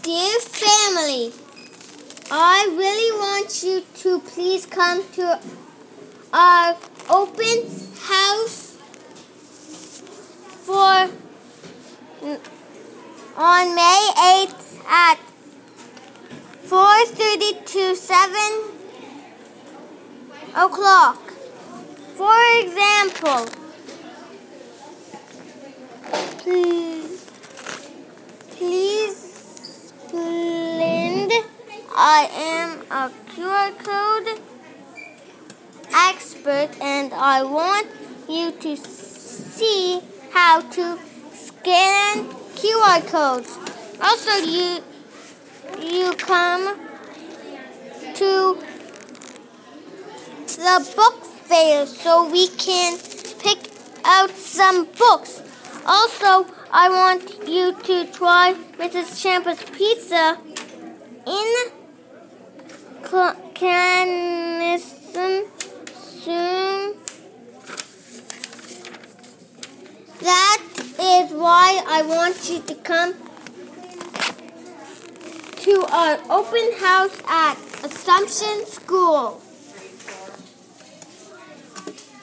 Dear family, I really want you to please come to our open house on May 8th at 4:30 to 7 o'clock. For example, please, Lind, I am a QR code expert and I want you to see how to scan QR codes. Also, you come to the book fair so we can pick out some books. Also, I want you to try Mrs. Champa's pizza in Canison soon. That is why I want you to come to our open house at Assumption School.